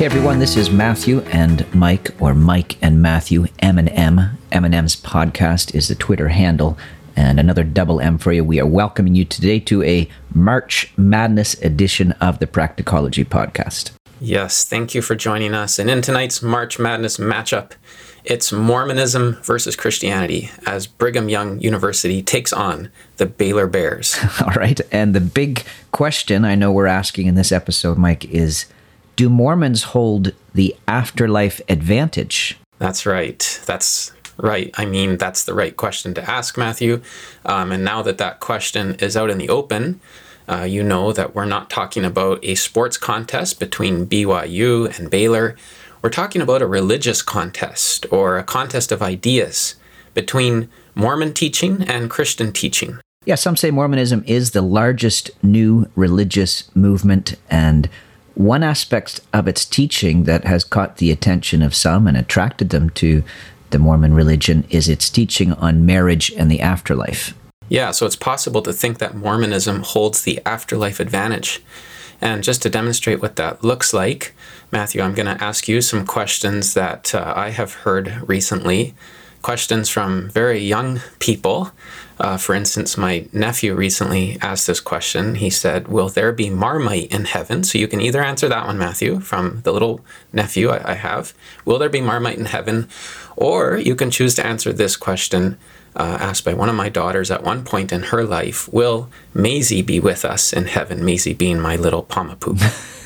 everyone, this is Matthew and Mike, or Mike and Matthew, M&M. M&M's podcast is the Twitter handle, and another double M for you. We are welcoming you today to a March Madness edition of the Practicology podcast. Yes, thank you for joining us. And in tonight's March Madness matchup, it's Mormonism versus Christianity as Brigham Young University takes on the Baylor Bears. All right, and the big question I know we're asking in this episode, Mike, is do Mormons hold the afterlife advantage? That's right. That's right. I mean, that's the right question to ask, Matthew. And now that question is out in the open, you know that we're not talking about a sports contest between BYU and Baylor. We're talking about a religious contest or a contest of ideas between Mormon teaching and Christian teaching. Yeah, some say Mormonism is the largest new religious movement, and one aspect of its teaching that has caught the attention of some and attracted them to the Mormon religion is its teaching on marriage and the afterlife. Yeah, so it's possible to think that Mormonism holds the afterlife advantage. And just to demonstrate what that looks like, Matthew, I'm going to ask you some questions that I have heard recently. Questions from very young people. For instance, my nephew recently asked this question. He said, will there be Marmite in heaven? So you can either answer that one, Matthew, from the little nephew I have. Will there be Marmite in heaven? Or you can choose to answer this question asked by one of my daughters at one point in her life. Will Maisie be with us in heaven? Maisie being my little Pamapoop.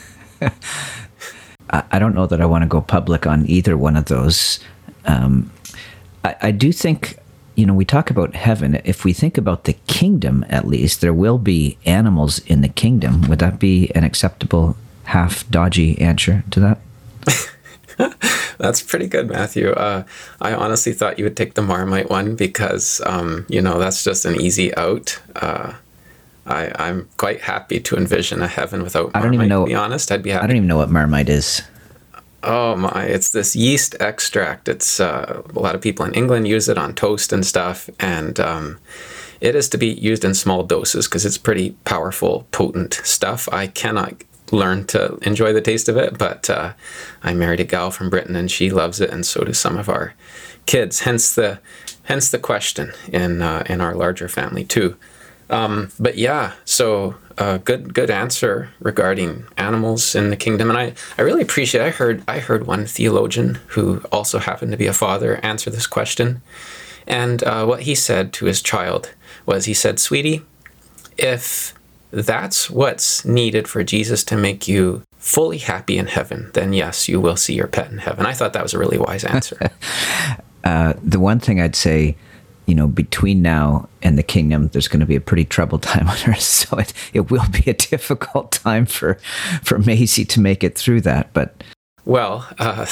I don't know that I want to go public on either one of those. I do think, we talk about heaven. If we think about the kingdom, at least, there will be animals in the kingdom. Would that be an acceptable, half dodgy answer to that? That's pretty good, Matthew. I honestly thought you would take the Marmite one because, that's just an easy out. I'm quite happy to envision a heaven without Marmite, I don't even know, to be honest. I'd be happy. I don't even know what Marmite is. Oh my, it's this yeast extract. It's a lot of people in England use it on toast and stuff, and it is to be used in small doses because it's pretty powerful, potent stuff. I cannot learn to enjoy the taste of it, but I married a gal from Britain and she loves it, and so do some of our kids. Hence the question in our larger family too. But yeah, so good answer regarding animals in the kingdom, and I really appreciate. I heard one theologian who also happened to be a father answer this question, and what he said to his child was, he said, "Sweetie, if that's what's needed for Jesus to make you fully happy in heaven, then yes, you will see your pet in heaven." I thought that was a really wise answer. The one thing I'd say, between now and the kingdom, there's going to be a pretty troubled time on earth. So it will be a difficult time for Maisie to make it through that. But well,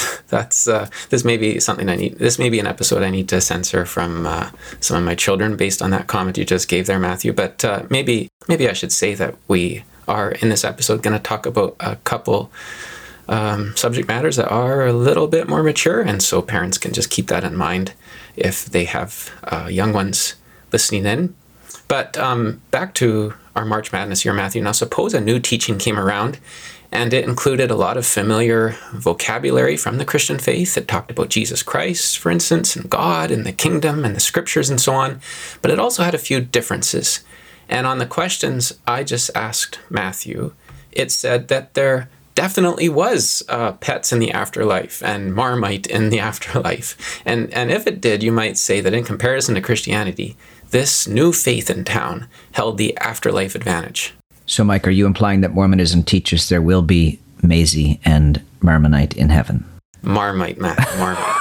this may be something this may be an episode I need to censor from some of my children based on that comment you just gave there, Matthew. But maybe I should say that we are in this episode going to talk about a couple subject matters that are a little bit more mature, and so parents can just keep that in mind if they have young ones listening in. But back to our March Madness here, Matthew. Now, suppose a new teaching came around and it included a lot of familiar vocabulary from the Christian faith. It talked about Jesus Christ, for instance, and God and the kingdom and the scriptures and so on. But it also had a few differences. And on the questions I just asked Matthew, it said that there definitely was pets in the afterlife and Marmite in the afterlife. And if it did, you might say that in comparison to Christianity, this new faith in town held the afterlife advantage. So, Mike, are you implying that Mormonism teaches there will be Maisie and Marmonite in heaven? Marmite, Matt. Marmite.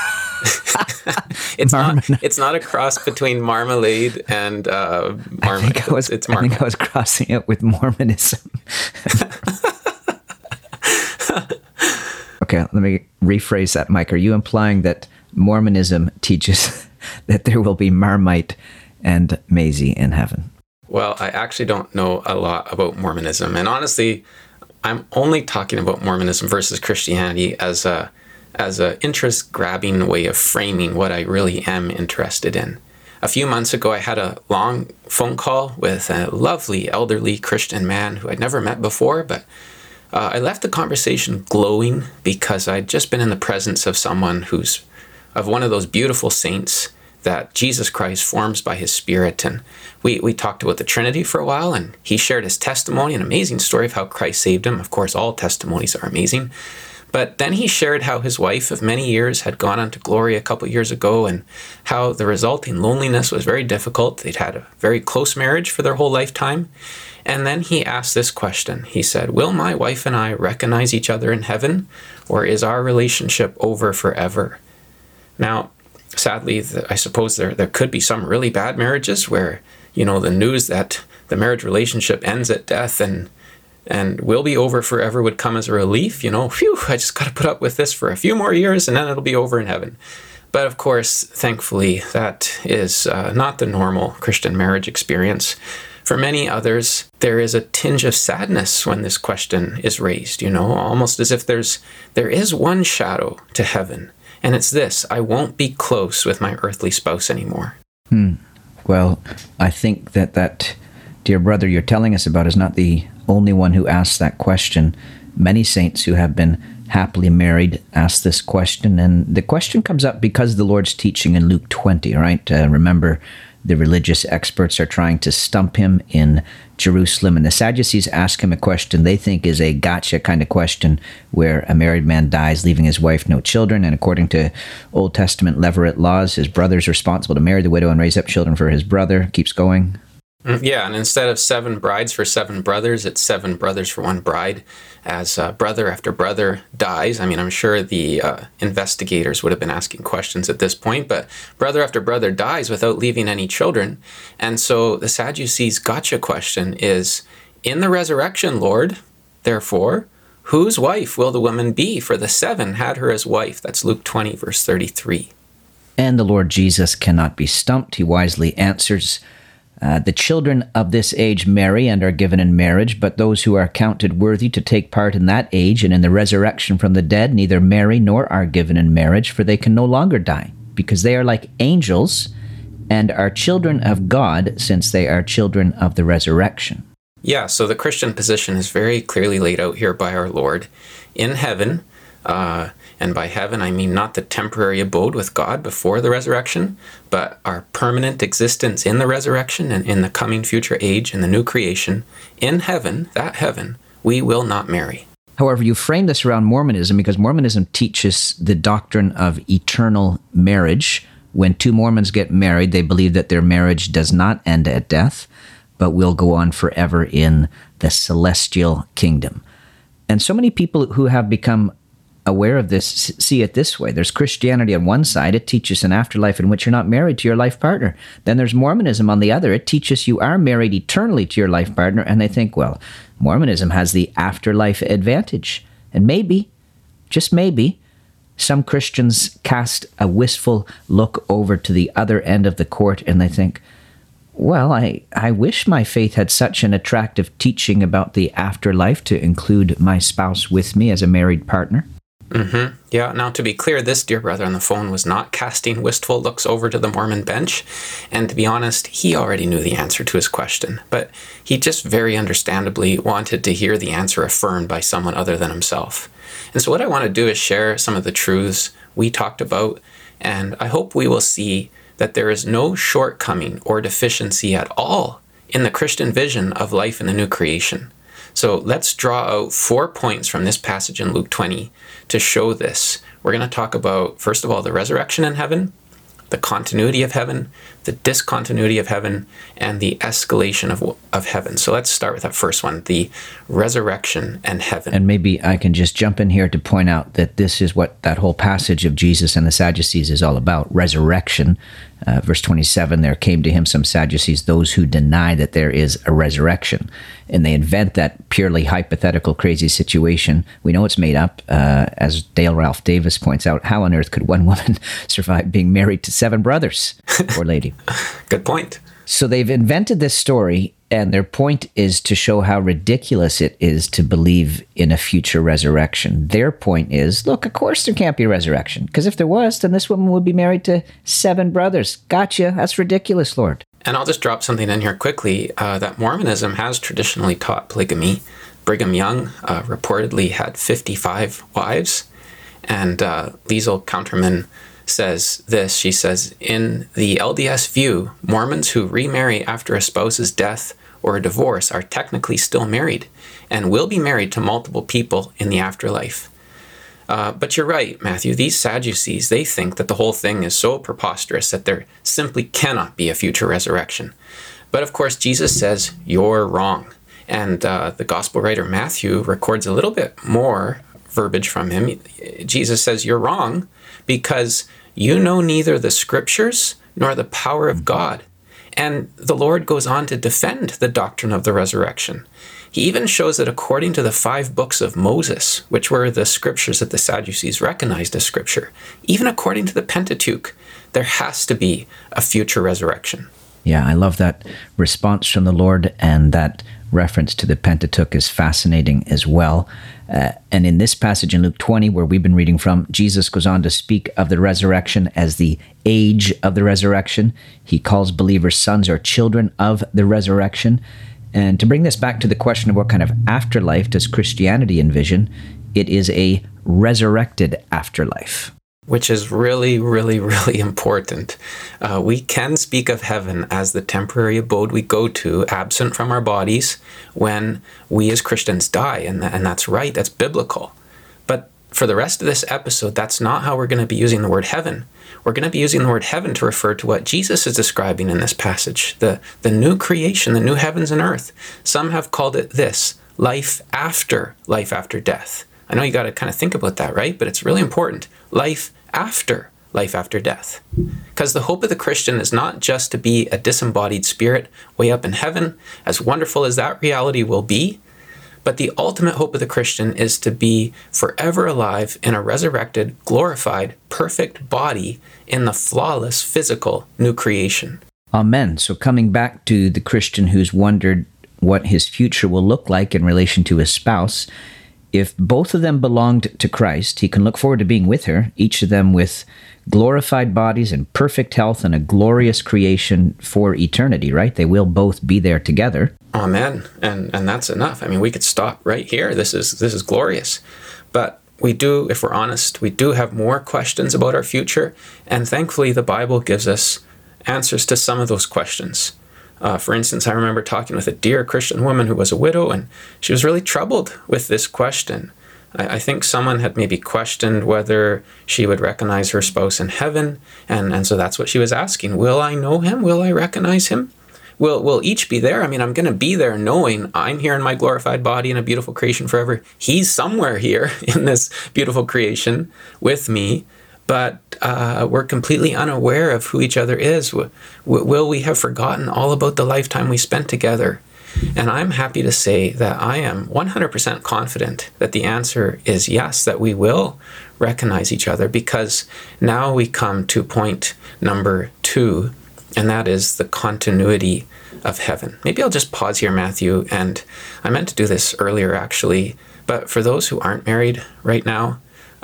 It's not a cross between marmalade and Marmite. It's Marmite. I think I was crossing it with Mormonism. Okay, let me rephrase that, Mike. Are you implying that Mormonism teaches that there will be Marmite and Maisie in heaven? Well, I actually don't know a lot about Mormonism. And honestly, I'm only talking about Mormonism versus Christianity as a interest-grabbing way of framing what I really am interested in. A few months ago, I had a long phone call with a lovely elderly Christian man who I'd never met before, but I left the conversation glowing because I'd just been in the presence of someone of one of those beautiful saints that Jesus Christ forms by his Spirit. And we talked about the Trinity for a while, and he shared his testimony, an amazing story of how Christ saved him. Of course, all testimonies are amazing. But then he shared how his wife of many years had gone on to glory a couple years ago, and how the resulting loneliness was very difficult. They'd had a very close marriage for their whole lifetime. And then he asked this question. He said, "Will my wife and I recognize each other in heaven, or is our relationship over forever?" Now, sadly, I suppose there could be some really bad marriages where, the news that the marriage relationship ends at death and will be over forever would come as a relief. Phew, I just got to put up with this for a few more years and then it'll be over in heaven. But of course, thankfully, that is not the normal Christian marriage experience. For many others, there is a tinge of sadness when this question is raised, almost as if there is one shadow to heaven. And it's this: I won't be close with my earthly spouse anymore. Well, I think that dear brother you're telling us about is not the only one who asks that question. Many saints who have been happily married ask this question, and the question comes up because of the Lord's teaching in Luke 20, right? Remember, the religious experts are trying to stump him in Jerusalem, and the Sadducees ask him a question they think is a gotcha kind of question, where a married man dies, leaving his wife no children, and according to Old Testament levirate laws, his brother's responsible to marry the widow and raise up children for his brother. Keeps going. Yeah, and instead of 7 brides for 7 brothers, it's 7 brothers for 1 bride, as brother after brother dies. I mean, I'm sure the investigators would have been asking questions at this point, but brother after brother dies without leaving any children. And so the Sadducees' gotcha question is, in the resurrection, Lord, therefore, whose wife will the woman be? For the 7 had her as wife. That's Luke 20, verse 33. And the Lord Jesus cannot be stumped. He wisely answers, the children of this age marry and are given in marriage, but those who are counted worthy to take part in that age and in the resurrection from the dead neither marry nor are given in marriage, for they can no longer die, because they are like angels and are children of God, since they are children of the resurrection. Yeah, so the Christian position is very clearly laid out here by our Lord. In heaven, and by heaven, I mean not the temporary abode with God before the resurrection, but our permanent existence in the resurrection and in the coming future age, in the new creation. In heaven, that heaven, we will not marry. However, you frame this around Mormonism because Mormonism teaches the doctrine of eternal marriage. When 2 Mormons get married, they believe that their marriage does not end at death, but will go on forever in the celestial kingdom. And so many people who have become aware of this see it this way. There's Christianity on one side. It teaches an afterlife in which you're not married to your life partner. Then there's Mormonism on the other. It teaches you are married eternally to your life partner. And they think, well, Mormonism has the afterlife advantage. And maybe, just maybe, some Christians cast a wistful look over to the other end of the court and they think, well, I wish my faith had such an attractive teaching about the afterlife to include my spouse with me as a married partner. Mm-hmm. Yeah, now to be clear, this dear brother on the phone was not casting wistful looks over to the Mormon bench. And to be honest, he already knew the answer to his question. But he just very understandably wanted to hear the answer affirmed by someone other than himself. And so what I want to do is share some of the truths we talked about. And I hope we will see that there is no shortcoming or deficiency at all in the Christian vision of life in the new creation. So let's draw out 4 points from this passage in Luke 20 to show this. We're going to talk about, first of all, the resurrection in heaven, the continuity of heaven, the discontinuity of heaven, and the escalation of heaven. So let's start with that first one, the resurrection and heaven. And maybe I can just jump in here to point out that this is what that whole passage of Jesus and the Sadducees is all about, resurrection. Verse 27, there came to him some Sadducees, those who deny that there is a resurrection. And they invent that purely hypothetical, crazy situation. We know it's made up. As Dale Ralph Davis points out, how on earth could one woman survive being married to 7 brothers? Poor lady. Good point. So they've invented this story, and their point is to show how ridiculous it is to believe in a future resurrection. Their point is, look, of course there can't be a resurrection, because if there was, then this woman would be married to 7 brothers. Gotcha. That's ridiculous, Lord. And I'll just drop something in here quickly, that Mormonism has traditionally taught polygamy. Brigham Young reportedly had 55 wives. And Liesl Counterman says this. She says, in the LDS view, Mormons who remarry after a spouse's death or a divorce are technically still married and will be married to multiple people in the afterlife. But you're right, Matthew. These Sadducees, they think that the whole thing is so preposterous that there simply cannot be a future resurrection. But of course, Jesus says, you're wrong. And the gospel writer Matthew records a little bit more verbiage from him. Jesus says, you're wrong because you know neither the scriptures nor the power of God. And the Lord goes on to defend the doctrine of the resurrection. He even shows that according to the 5 books of Moses, which were the scriptures that the Sadducees recognized as scripture, even according to the Pentateuch, there has to be a future resurrection. Yeah, I love that response from the Lord, and that reference to the Pentateuch is fascinating as well. And in this passage in Luke 20, where we've been reading from, Jesus goes on to speak of the resurrection as the age of the resurrection. He calls believers sons or children of the resurrection. And to bring this back to the question of what kind of afterlife does Christianity envision, it is a resurrected afterlife. Which is really, really, really important. We can speak of heaven as the temporary abode we go to, absent from our bodies, when we as Christians die. And that's right, that's biblical. But for the rest of this episode, that's not how we're going to be using the word heaven. We're going to be using the word heaven to refer to what Jesus is describing in this passage, the new creation, the new heavens and earth. Some have called it this, life after death. I know you got to kind of think about that, right? But it's really important. Life after death. Because the hope of the Christian is not just to be a disembodied spirit way up in heaven, as wonderful as that reality will be, but the ultimate hope of the Christian is to be forever alive in a resurrected, glorified, perfect body in the flawless physical new creation. Amen. So coming back to the Christian who's wondered what his future will look like in relation to his spouse, if both of them belonged to Christ, he can look forward to being with her, each of them with glorified bodies and perfect health and a glorious creation for eternity, right? They will both be there together. Amen. And that's enough. I mean, we could stop right here. This is glorious. But we do, if we're honest, we do have more questions about our future. And thankfully, the Bible gives us answers to some of those questions. For instance, I remember talking with a dear Christian woman who was a widow, and she was really troubled with this question. I think someone had maybe questioned whether she would recognize her spouse in heaven, and so that's what she was asking. Will I know him? Will I recognize him? We'll each be there. I mean, I'm going to be there knowing I'm here in my glorified body in a beautiful creation forever. He's somewhere here in this beautiful creation with me. But we're completely unaware of who each other is. Will we have forgotten all about the lifetime we spent together? And I'm happy to say that I am 100% confident that the answer is yes, that we will recognize each other, because now we come to point number 2, and that is the continuity of heaven. Maybe I'll just pause here, Matthew, and I meant to do this earlier actually, but for those who aren't married right now,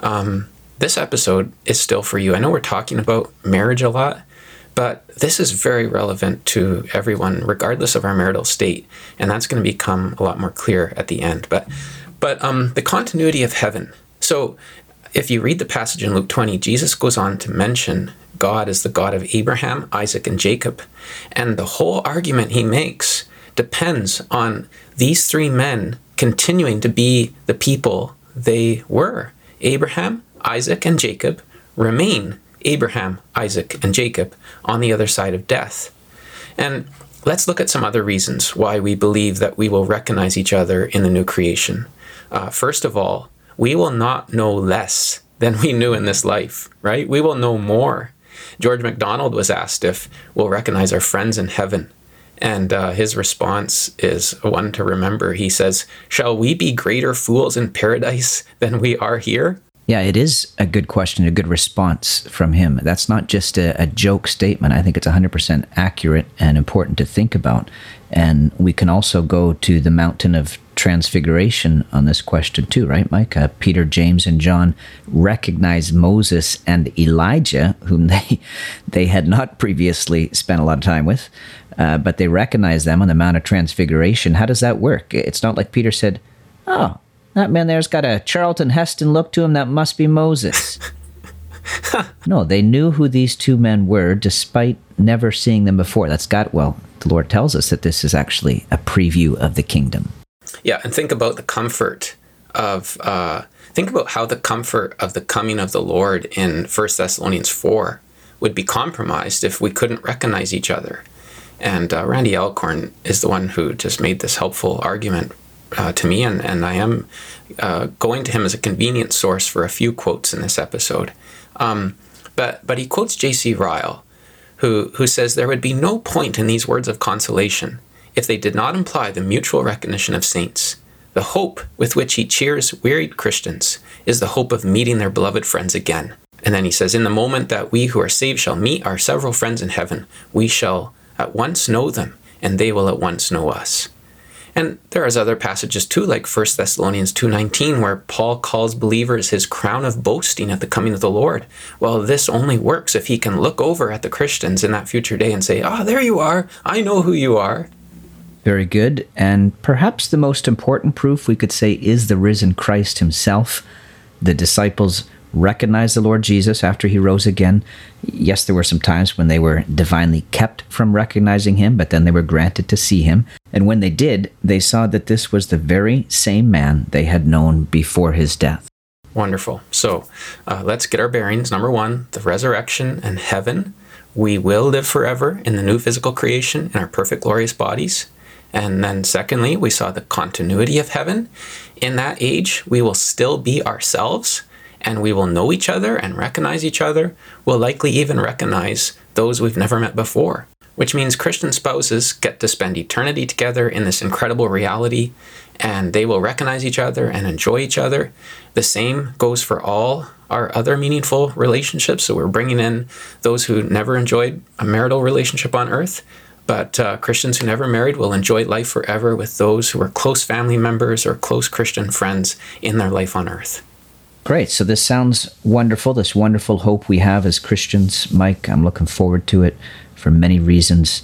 this episode is still for you. I know we're talking about marriage a lot, but this is very relevant to everyone, regardless of our marital state, and that's going to become a lot more clear at the end. But the continuity of heaven. So if you read the passage in Luke 20, Jesus goes on to mention God as the God of Abraham, Isaac, and Jacob. And the whole argument he makes depends on these 3 men continuing to be the people they were. Abraham, Isaac, and Jacob remain Abraham, Isaac, and Jacob on the other side of death. And let's look at some other reasons why we believe that we will recognize each other in the new creation. First of all, we will not know less than we knew in this life, right? We will know more. George MacDonald was asked if we'll recognize our friends in heaven. And his response is one to remember. He says, "Shall we be greater fools in paradise than we are here?" Yeah, it is a good question, a good response from him. That's not just a joke statement. I think it's 100% accurate and important to think about. And we can also go to the mountain of transfiguration on this question too, right, Mike? Peter, James, and John recognized Moses and Elijah, whom they had not previously spent a lot of time with, but they recognized them on the Mount of Transfiguration. How does that work? It's not like Peter said, Oh, that man there's got a Charlton Heston look to him. That must be Moses. No, they knew who these two men were despite never seeing them before. The Lord tells us that this is actually a preview of the kingdom. Yeah, and think about the comfort of, think about how the comfort of the coming of the Lord in 1 Thessalonians 4 would be compromised if we couldn't recognize each other. And Randy Alcorn is the one who just made this helpful argument to me, and I am going to him as a convenient source for a few quotes in this episode. But he quotes J.C. Ryle, who says there would be no point in these words of consolation if they did not imply the mutual recognition of saints. The hope with which he cheers wearied Christians is the hope of meeting their beloved friends again. And then he says, in the moment that we who are saved shall meet our several friends in heaven, we shall at once know them, and they will at once know us. And there are other passages too, like 1 Thessalonians 2:19, where Paul calls believers his crown of boasting at the coming of the Lord. Well, this only works if he can look over at the Christians in that future day and say, there you are, I know who you are. Very good. And perhaps the most important proof we could say is the risen Christ himself. The disciples recognized the Lord Jesus after he rose again. Yes, there were some times when they were divinely kept from recognizing him, but then they were granted to see him. And when they did, they saw that this was the very same man they had known before his death. Wonderful. So let's get our bearings. Number one, the resurrection and heaven. We will live forever in the new physical creation in our perfect, glorious bodies. And then secondly, we saw the continuity of heaven. In that age, we will still be ourselves, and we will know each other and recognize each other. We'll likely even recognize those we've never met before, which means Christian spouses get to spend eternity together in this incredible reality, and they will recognize each other and enjoy each other. The same goes for all our other meaningful relationships. So we're bringing in those who never enjoyed a marital relationship on earth, but Christians who never married will enjoy life forever with those who are close family members or close Christian friends in their life on earth. Great. So this sounds wonderful, this wonderful hope we have as Christians. Mike, I'm looking forward to it for many reasons.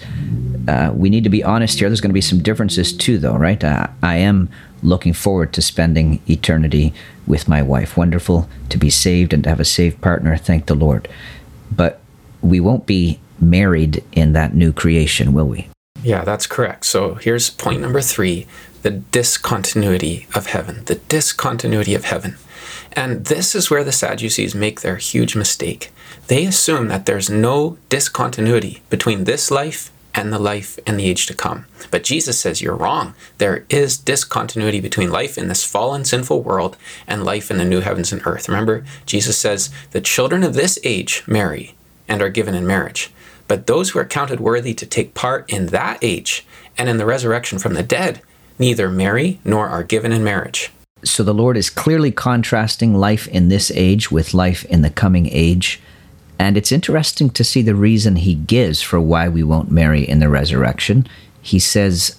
We need to be honest here. There's going to be some differences too, though, right? I am looking forward to spending eternity with my wife. Wonderful to be saved and to have a saved partner. Thank the Lord. But we won't be married in that new creation, will we? Yeah, that's correct. So here's point number 3, the discontinuity of heaven. The discontinuity of heaven. And this is where the Sadducees make their huge mistake. They assume that there's no discontinuity between this life and the life in the age to come. But Jesus says you're wrong. There is discontinuity between life in this fallen, sinful world and life in the new heavens and earth. Remember, Jesus says the children of this age marry and are given in marriage. But those who are counted worthy to take part in that age and in the resurrection from the dead neither marry nor are given in marriage. So the Lord is clearly contrasting life in this age with life in the coming age. And it's interesting to see the reason he gives for why we won't marry in the resurrection. He says,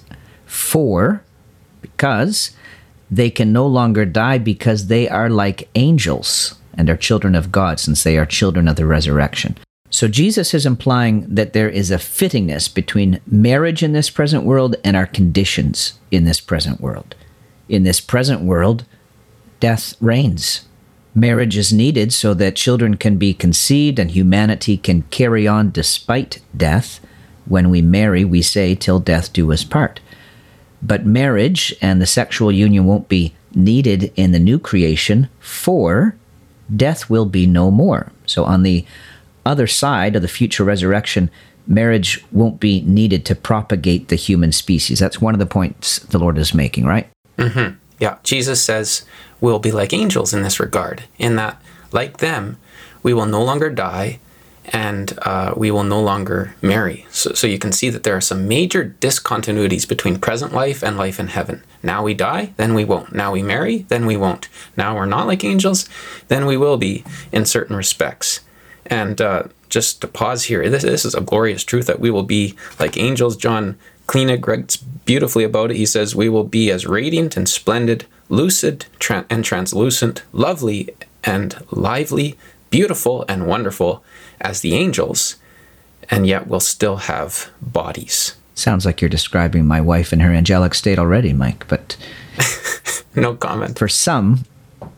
because they can no longer die because they are like angels and are children of God, since they are children of the resurrection. So Jesus is implying that there is a fittingness between marriage in this present world and our conditions in this present world. In this present world, death reigns. Marriage is needed so that children can be conceived and humanity can carry on despite death. When we marry, we say, till death do us part. But marriage and the sexual union won't be needed in the new creation, for death will be no more. So on the other side of the future resurrection, marriage won't be needed to propagate the human species. That's one of the points the Lord is making, right? Mm-hmm. Yeah, Jesus says we'll be like angels in this regard, in that, like them, we will no longer die and we will no longer marry. So you can see that there are some major discontinuities between present life and life in heaven. Now we die, then we won't. Now we marry, then we won't. Now we're not like angels, then we will be in certain respects. And just to pause here, this is a glorious truth that we will be like angels. John Koenig writes beautifully about it. He says, we will be as radiant and splendid, lucid and translucent, lovely and lively, beautiful and wonderful as the angels, and yet we'll still have bodies. Sounds like you're describing my wife in her angelic state already, Mike, but No comment. For some,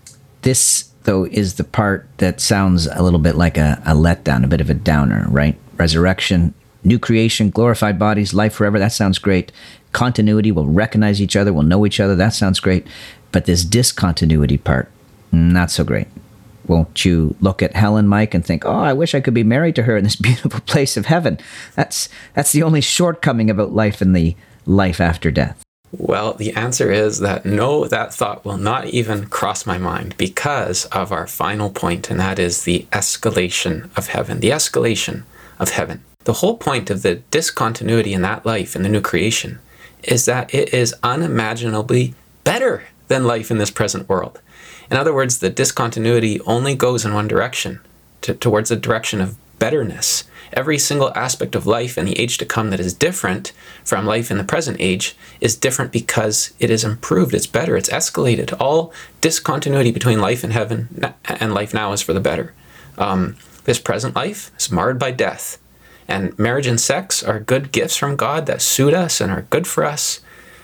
this, though, is the part that sounds a little bit like a letdown, a bit of a downer, right? Resurrection, new creation, glorified bodies, life forever. That sounds great. Continuity, we'll recognize each other, we'll know each other. That sounds great. But this discontinuity part, not so great. Won't you look at Helen, Mike, and think, oh, I wish I could be married to her in this beautiful place of heaven. That's the only shortcoming about life and the life after death. Well, the answer is that no, that thought will not even cross my mind because of our final point, and that is the escalation of heaven. The escalation of heaven. The whole point of the discontinuity in that life, in the new creation, is that it is unimaginably better than life in this present world. In other words, the discontinuity only goes in one direction, towards the direction of betterness. Every single aspect of life in the age to come that is different from life in the present age is different because it is improved, it's better, it's escalated. All discontinuity between life in heaven and life now is for the better. This present life is marred by death. And marriage and sex are good gifts from God that suit us and are good for us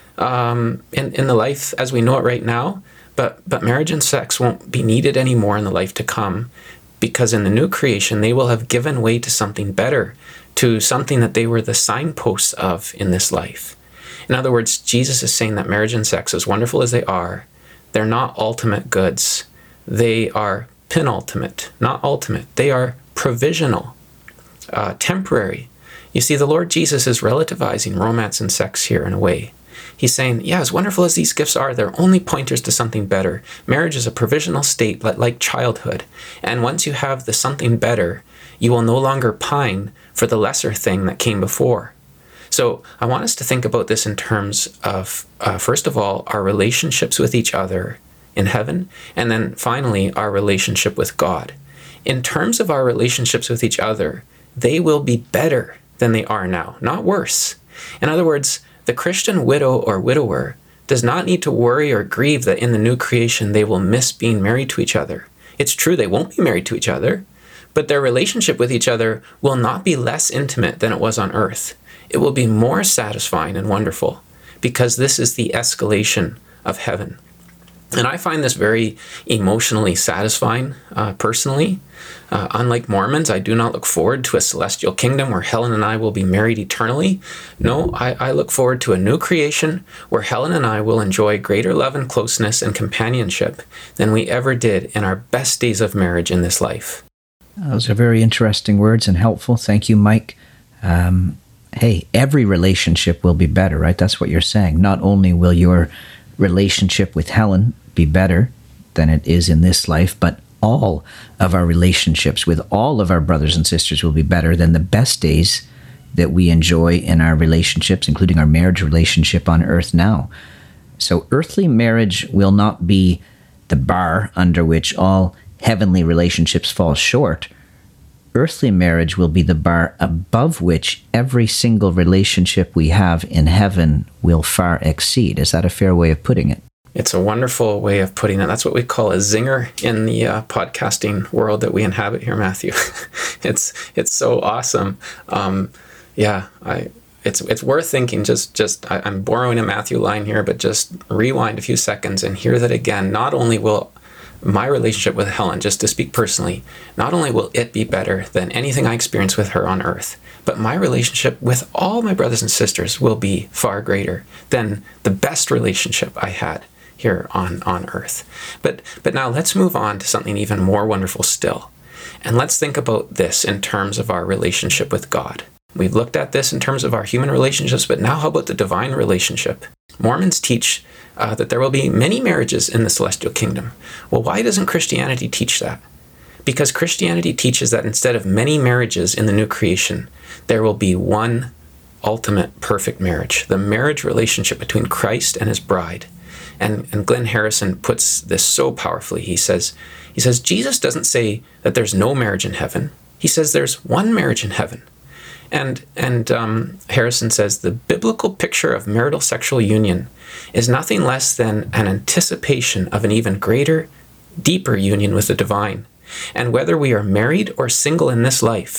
in the life as we know it right now. But marriage and sex won't be needed anymore in the life to come, because in the new creation, they will have given way to something better, to something that they were the signposts of in this life. In other words, Jesus is saying that marriage and sex, as wonderful as they are, they're not ultimate goods. They are penultimate, not ultimate. They are provisional, temporary. You see, the Lord Jesus is relativizing romance and sex here in a way. He's saying, yeah, as wonderful as these gifts are, they're only pointers to something better. Marriage is a provisional state like childhood. And once you have the something better, you will no longer pine for the lesser thing that came before. So I want us to think about this in terms of, first of all, our relationships with each other in heaven, and then finally, our relationship with God. In terms of our relationships with each other, they will be better than they are now, not worse. In other words, the Christian widow or widower does not need to worry or grieve that in the new creation they will miss being married to each other. It's true they won't be married to each other, but their relationship with each other will not be less intimate than it was on earth. It will be more satisfying and wonderful because this is the escalation of heaven. And I find this very emotionally satisfying, personally. Unlike Mormons, I do not look forward to a celestial kingdom where Helen and I will be married eternally. No, I look forward to a new creation where Helen and I will enjoy greater love and closeness and companionship than we ever did in our best days of marriage in this life. Those are very interesting words and helpful. Thank you, Mike. Hey, every relationship will be better, right? That's what you're saying. Not only will your relationship with Helen be better than it is in this life, but all of our relationships with all of our brothers and sisters will be better than the best days that we enjoy in our relationships, including our marriage relationship on earth now. So earthly marriage will not be the bar under which all heavenly relationships fall short. Earthly marriage will be the bar above which every single relationship we have in heaven will far exceed. Is that a fair way of putting it? It's a wonderful way of putting it. That's what we call a zinger in the podcasting world that we inhabit here, Matthew. It's so awesome. It's worth thinking. I'm borrowing a Matthew line here, but just rewind a few seconds and hear that again. Not only will my relationship with Helen, just to speak personally, not only will it be better than anything I experience with her on earth, but my relationship with all my brothers and sisters will be far greater than the best relationship I had here on earth. But now let's move on to something even more wonderful still. And let's think about this in terms of our relationship with God. We've looked at this in terms of our human relationships, but now how about the divine relationship? Mormons teach that there will be many marriages in the celestial kingdom. Well, why doesn't Christianity teach that? Because Christianity teaches that instead of many marriages in the new creation, there will be one ultimate perfect marriage, the marriage relationship between Christ and his bride. And Glenn Harrison puts this so powerfully. He says, Jesus doesn't say that there's no marriage in heaven. He says there's one marriage in heaven. And Harrison says the biblical picture of marital sexual union is nothing less than an anticipation of an even greater, deeper union with the divine. And whether we are married or single in this life,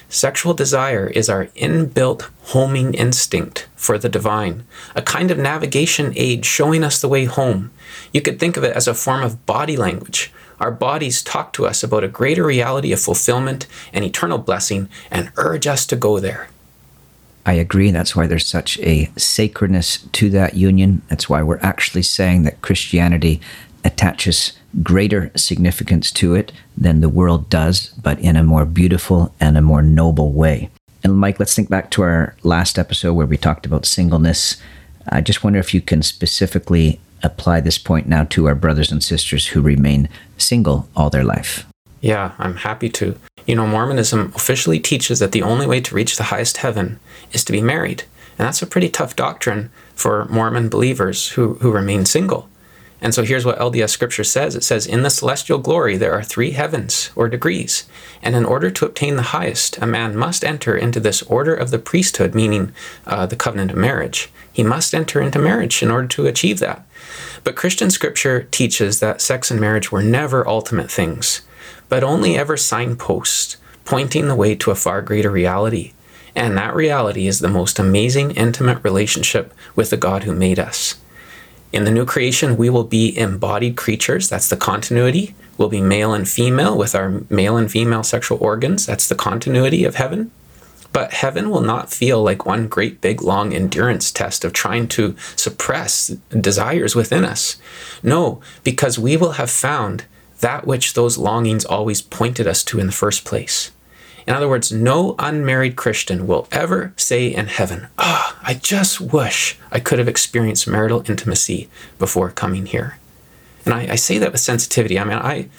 Sexual desire is our inbuilt homing instinct for the divine, a kind of navigation aid showing us the way home. You could think of it as a form of body language. Our bodies talk to us about a greater reality of fulfillment and eternal blessing and urge us to go there. I agree. That's why there's such a sacredness to that union. That's why we're actually saying that Christianity attaches greater significance to it than the world does, but in a more beautiful and a more noble way. And Mike, let's think back to our last episode where we talked about singleness. I just wonder if you can specifically apply this point now to our brothers and sisters who remain single all their life. Yeah, I'm happy to. Mormonism officially teaches that the only way to reach the highest heaven is to be married. And that's a pretty tough doctrine for Mormon believers who remain single. And so here's what LDS scripture says. It says, in the celestial glory, there are 3 heavens or degrees. And in order to obtain the highest, a man must enter into this order of the priesthood, meaning the covenant of marriage. He must enter into marriage in order to achieve that. But Christian scripture teaches that sex and marriage were never ultimate things, but only ever signposts pointing the way to a far greater reality. And that reality is the most amazing, intimate relationship with the God who made us. In the new creation, we will be embodied creatures. That's the continuity. We'll be male and female with our male and female sexual organs. That's the continuity of heaven. But heaven will not feel like one great big long endurance test of trying to suppress desires within us. No, because we will have found that which those longings always pointed us to in the first place. In other words, no unmarried Christian will ever say in heaven, I just wish I could have experienced marital intimacy before coming here. And I say that with sensitivity. I mean,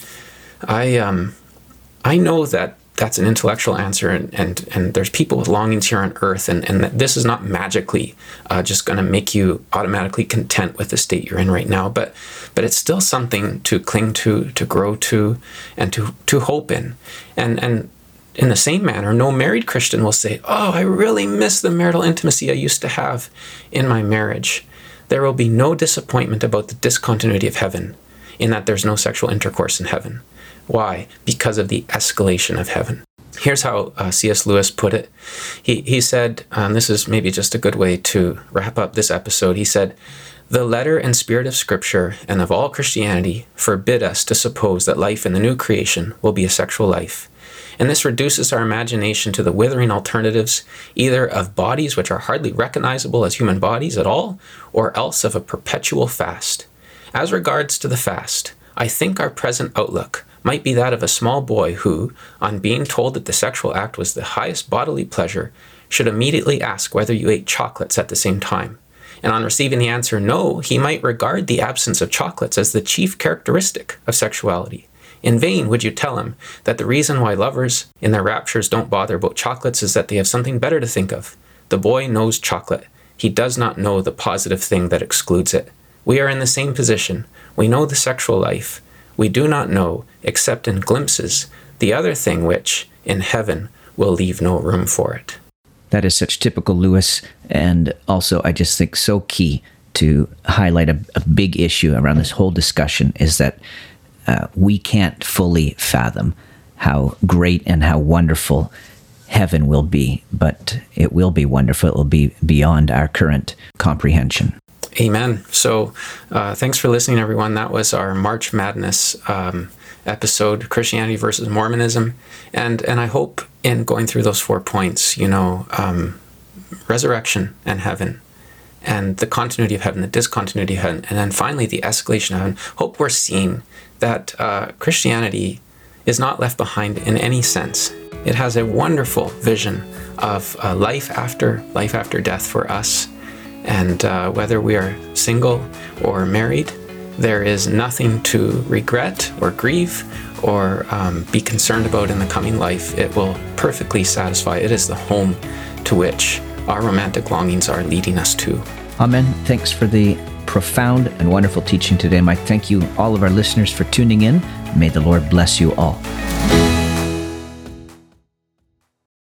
I know that that's an intellectual answer, and there's people with longings here on earth, and this is not magically just going to make you automatically content with the state you're in right now, but it's still something to cling to grow to, and to hope in. And in the same manner, no married Christian will say, I really miss the marital intimacy I used to have in my marriage. There will be no disappointment about the discontinuity of heaven, in that there's no sexual intercourse in heaven. Why? Because of the escalation of heaven. Here's how C.S. Lewis put it. He said, this is maybe just a good way to wrap up this episode. He said, the letter and spirit of Scripture and of all Christianity forbid us to suppose that life in the new creation will be a sexual life. And this reduces our imagination to the withering alternatives, either of bodies which are hardly recognizable as human bodies at all, or else of a perpetual fast. As regards to the fast, I think our present outlook might be that of a small boy who, on being told that the sexual act was the highest bodily pleasure, should immediately ask whether you ate chocolates at the same time. And on receiving the answer no, he might regard the absence of chocolates as the chief characteristic of sexuality. In vain would you tell him that the reason why lovers in their raptures don't bother about chocolates is that they have something better to think of. The boy knows chocolate. He does not know the positive thing that excludes it. We are in the same position. We know the sexual life. We do not know, except in glimpses, the other thing which, in heaven, will leave no room for it. That is such typical Lewis, and also I just think so key to highlight a big issue around this whole discussion is that we can't fully fathom how great and how wonderful heaven will be, but it will be wonderful. It will be beyond our current comprehension. Amen. So thanks for listening, everyone. That was our March Madness episode, Christianity versus Mormonism. And I hope in going through those 4 points, resurrection and heaven, and the continuity of heaven, the discontinuity of heaven, and then finally the escalation of heaven. Hope we're seeing that Christianity is not left behind in any sense. It has a wonderful vision of life after death for us. And whether we are single or married, there is nothing to regret or grieve or be concerned about in the coming life. It will perfectly satisfy. It is the home to which our romantic longings are leading us to. Amen. Thanks for the profound and wonderful teaching today, Mike. Thank you, all of our listeners, for tuning in. May the Lord bless you all.